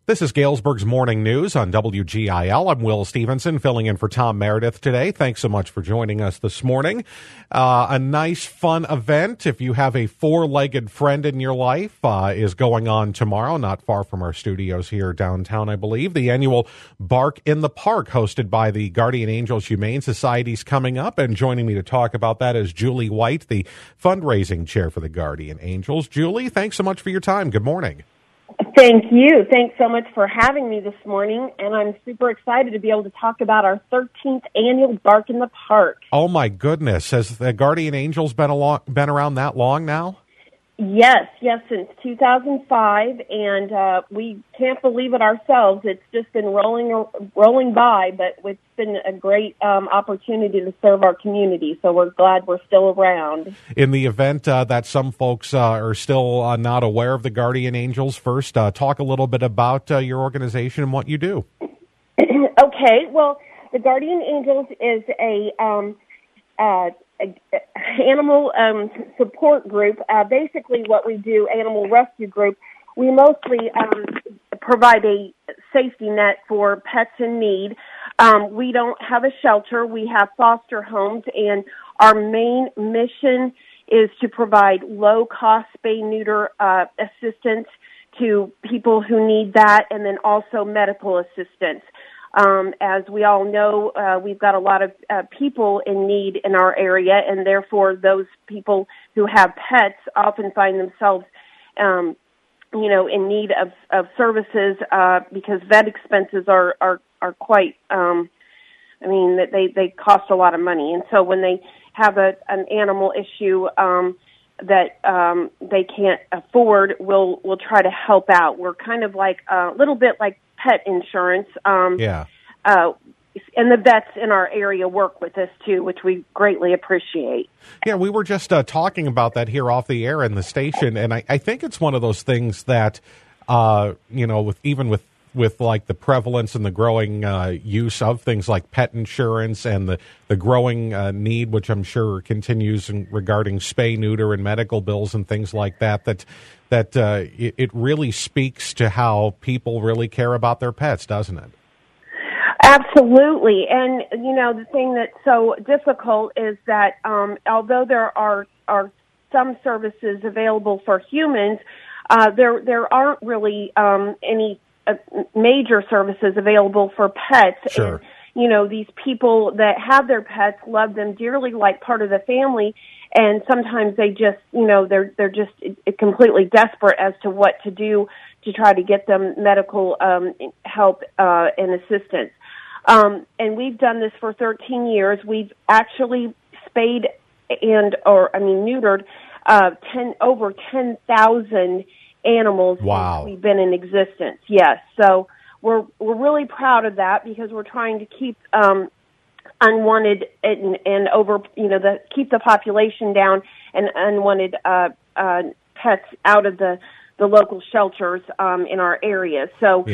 This is Galesburg's Morning News on WGIL. I'm Will Stevenson, filling in for Tom Meredith today. Thanks so much for joining us this morning. A nice, fun event, if you have a four-legged friend in your life, is going on tomorrow, not far from our studios here downtown, I believe. The annual Bark in the Park, hosted by the Guardian Angels Humane Society, is coming up. And joining me to talk about that is Julie White, the fundraising chair for the Guardian Angels. Julie, thanks so much for your time. Good morning. Thank you. Thanks so much for having me this morning, and I'm super excited to be able to talk about our 13th annual Bark in the Park. Oh, my goodness. Has the Guardian Angels been around that long now? Yes, since 2005, and we can't believe it ourselves. It's just been rolling by, but it's been a great opportunity to serve our community, so we're glad we're still around. In the event that some folks are still not aware of the Guardian Angels, first, talk a little bit about your organization and what you do. Okay, well, the Guardian Angels is a animal support group. Basically what we do, animal rescue group, we mostly provide a safety net for pets in need. We don't have a shelter. We have foster homes, and our main mission is to provide low-cost spay-neuter assistance to people who need that, and then also medical assistance. As we all know, we've got a lot of people in need in our area, and therefore those people who have pets often find themselves, in need of services because vet expenses are quite. They cost a lot of money, and so when they have an animal issue that they can't afford, we'll try to help out. We're kind of like a little bit like pet insurance. And the vets in our area work with us too, which we greatly appreciate. Yeah, we were just talking about that here off the air in the station, and I think it's one of those things that, with like the prevalence and the growing use of things like pet insurance and the growing need, which I'm sure continues regarding spay, neuter, and medical bills and things like that it really speaks to how people really care about their pets, doesn't it? Absolutely. And, the thing that's so difficult is that although there are some services available for humans, there aren't really any major services available for pets. Sure. And, these people that have their pets love them dearly, like part of the family, and sometimes they just, they're just completely desperate as to what to do to try to get them medical help and assistance. And we've done this for 13 years. We've actually spayed neutered over 10,000 animals since we've been in existence. Yes, so we're really proud of that because we're trying to keep unwanted and over keep the population down and unwanted pets out of the local shelters in our area. So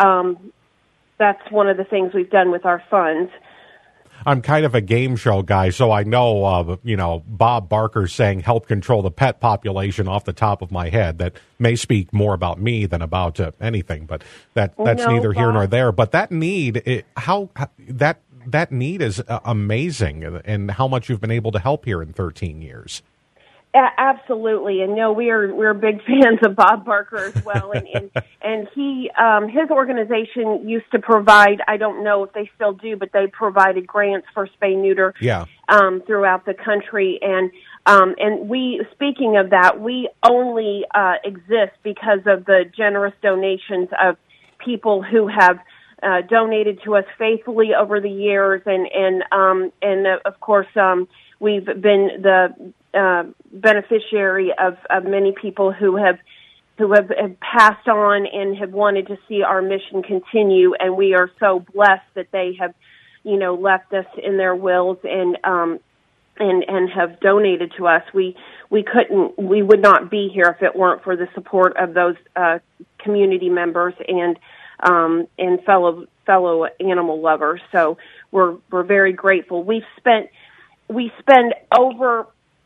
that's one of the things we've done with our funds. I'm kind of a game show guy, so I know, Bob Barker saying help control the pet population off the top of my head. That may speak more about me than about anything, but that's neither here nor there. But that need, that need is amazing, and how much you've been able to help here in 13 years. Absolutely, and we're big fans of Bob Barker as well, and he his organization used to provide, I don't know if they still do, but they provided grants for spay neuter throughout the country, and we, speaking of that, we only exist because of the generous donations of people who have donated to us faithfully over the years, and of course we've been the beneficiary of many people who have passed on and have wanted to see our mission continue, and we are so blessed that they have, left us in their wills and have donated to us. We would not be here if it weren't for the support of those community members and fellow animal lovers. So we're very grateful. We spend over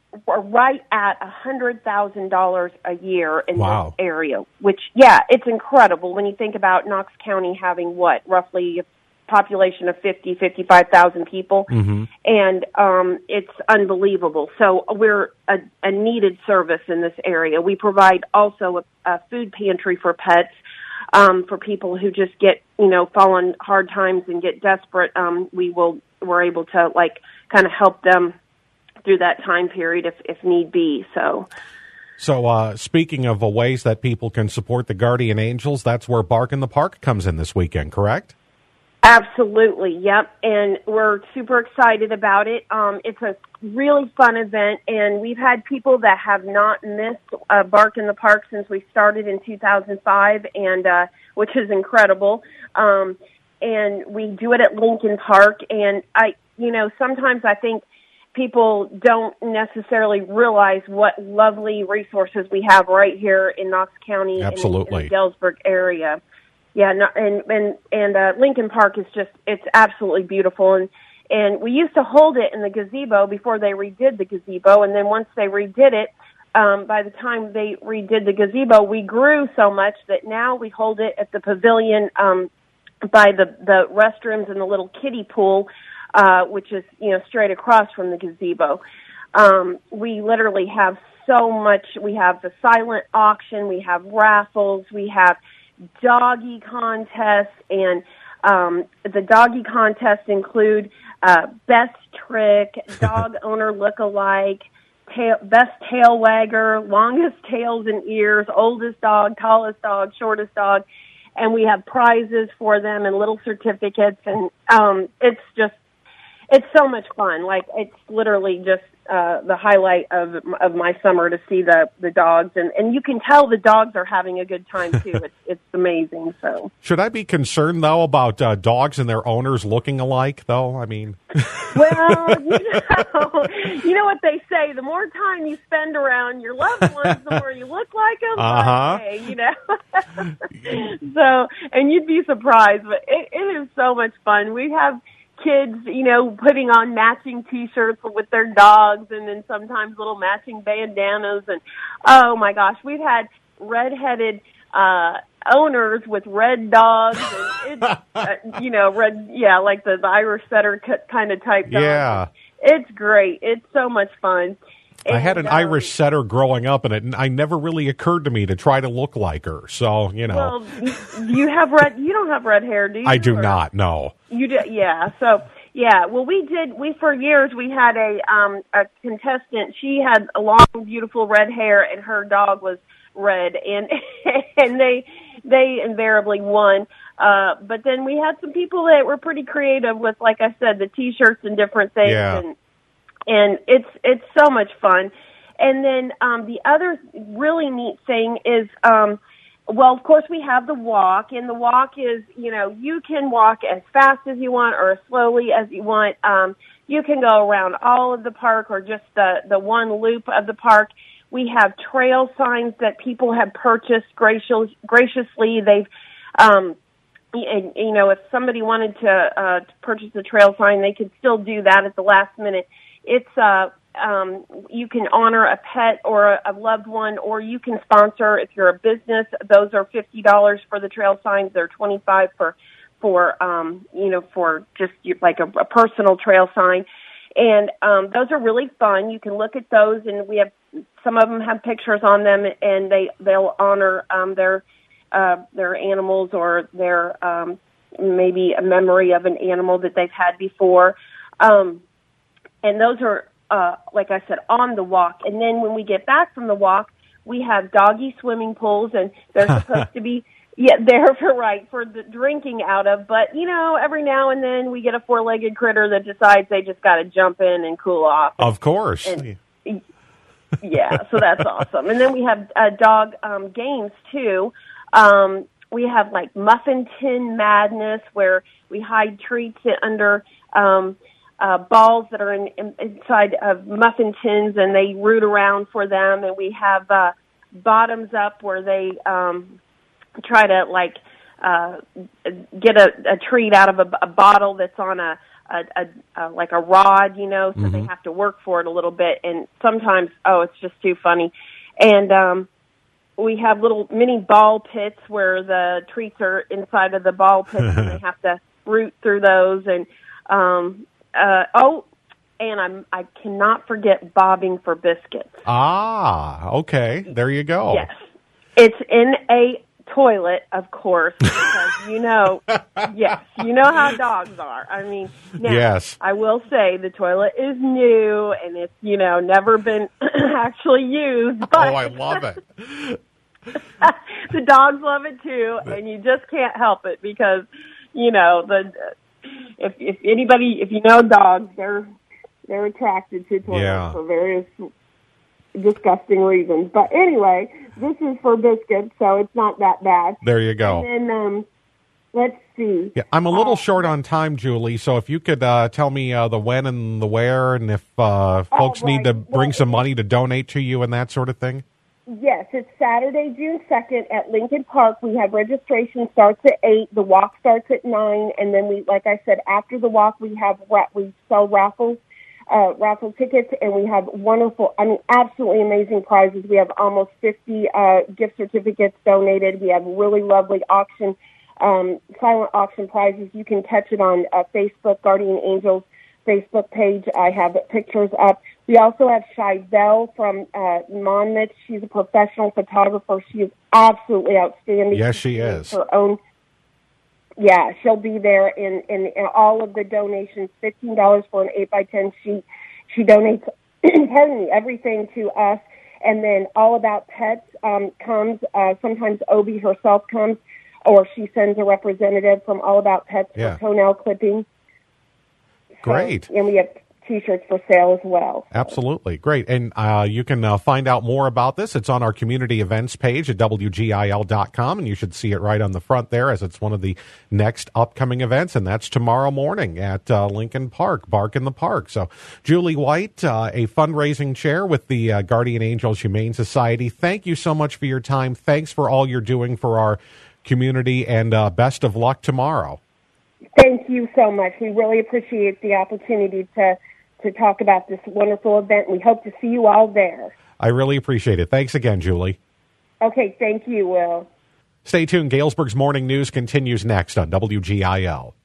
we're right at $100,000 a year in Wow. this area, which, yeah, it's incredible when you think about Knox County having roughly a population of 55,000 people. Mm-hmm. And it's unbelievable. So we're a needed service in this area. We provide also a food pantry for pets, for people who just get, fall on hard times and get desperate. We're able to kind of help them through that time period if need be. So speaking of ways that people can support the Guardian Angels, that's where Bark in the Park comes in this weekend, correct? Absolutely, yep, and we're super excited about it. It's a really fun event, and we've had people that have not missed Bark in the Park since we started in 2005, and which is incredible. And we do it at Lincoln Park, and sometimes I think people don't necessarily realize what lovely resources we have right here in Knox County, Absolutely. in the Galesburg area. Yeah, and Lincoln Park is it's absolutely beautiful, and we used to hold it in the gazebo before they redid the gazebo, and then once they redid it, by the time they redid the gazebo, we grew so much that now we hold it at the pavilion by the restrooms and the little kiddie pool, which is straight across from the gazebo. We literally have so much. We have the silent auction, we have raffles, we have doggy contests, and the doggy contests include best trick, dog owner look-alike, best tail wagger, longest tails and ears, oldest dog, tallest dog, shortest dog, and we have prizes for them and little certificates, and it's so much fun. It's literally just the highlight of my summer to see the dogs, and you can tell the dogs are having a good time too. It's amazing. So, should I be concerned though about dogs and their owners looking alike? Though, I mean, well, you know what they say: the more time you spend around your loved ones, the more you look like them. Uh-huh. So, and you'd be surprised, but it is so much fun. We have kids, putting on matching T-shirts with their dogs, and then sometimes little matching bandanas. And oh my gosh, we've had redheaded owners with red dogs, and it's red, like the Irish setter kind of type dog. Yeah, it's great. It's so much fun. I had an Irish setter growing up, and I never really occurred to me to try to look like her. So, Well, you have red. You don't have red hair, do you? I do not. No. You do, yeah. So, yeah. Well, we for years we had a contestant. She had a long, beautiful red hair, and her dog was red, and and they invariably won. But then we had some people that were pretty creative with, like I said, the T-shirts and different things. Yeah. And it's so much fun. And then the other really neat thing is, of course, we have the walk. And the walk is, you can walk as fast as you want or as slowly as you want. You can go around all of the park or just the one loop of the park. We have trail signs that people have purchased graciously. They've, if somebody wanted to purchase a trail sign, they could still do that at the last minute. It's you can honor a pet or a loved one, or you can sponsor if you're a business. Those are $50 for the trail signs. They're $25 for just like a personal trail sign. And those are really fun. You can look at those, and we have some of them have pictures on them, and they'll honor their animals or their maybe a memory of an animal that they've had before. And those are, like I said, on the walk. And then when we get back from the walk, we have doggy swimming pools, and they're supposed to be, they're for the drinking out of. But, every now and then we get a four-legged critter that decides they just got to jump in and cool off. Of course. And, yeah, so that's awesome. And then we have dog games, too. We have, like, Muffin Tin Madness, where we hide treats under balls that are inside of muffin tins, and they root around for them. And we have bottoms up, where they try to get a treat out of a bottle that's on a like a rod, so they have to work for it a little bit. And sometimes, it's just too funny. And we have little mini ball pits where the treats are inside of the ball pits, and they have to root through those. And and I cannot forget bobbing for biscuits. Ah, okay. There you go. Yes. It's in a toilet, of course, because yes, you know how dogs are. I mean, now, yes. I will say the toilet is new and it's, never been actually used. But I love it. The dogs love it too, and you just can't help it because, if you know dogs, they're attracted to toilets for various disgusting reasons. But anyway, this is for biscuits, so it's not that bad. There you go. And then, let's see. Yeah, I'm a little short on time, Julie, so if you could tell me the when and the where, and if folks need to bring some money to donate to you and that sort of thing. Yes, it's Saturday, June 2nd at Lincoln Park. We have registration starts at 8. The walk starts at 9. And then like I said, after the walk, we sell raffle tickets, and we have absolutely amazing prizes. We have almost 50 gift certificates donated. We have really lovely silent auction prizes. You can catch it on Facebook, Guardian Angels Facebook page. I have pictures up. We also have Shizelle from Monmouth. She's a professional photographer. She is absolutely outstanding. Yes, she is. Her own. Yeah, she'll be there in all of the donations, $15 for an 8x10 sheet. She donates, everything to us. And then All About Pets comes. Sometimes Obi herself comes, or she sends a representative from All About Pets for toenail clipping. Great. And we have T-shirts for sale as well. Absolutely. Great. And you can find out more about this. It's on our community events page at WGIL.com, and you should see it right on the front there as it's one of the next upcoming events, and that's tomorrow morning at Lincoln Park, Bark in the Park. So Julie White, a fundraising chair with the Guardian Angels Humane Society, thank you so much for your time. Thanks for all you're doing for our community, and best of luck tomorrow. Thank you so much. We really appreciate the opportunity to talk about this wonderful event. We hope to see you all there. I really appreciate it. Thanks again, Julie. Okay, thank you, Will. Stay tuned. Galesburg's Morning News continues next on WGIL.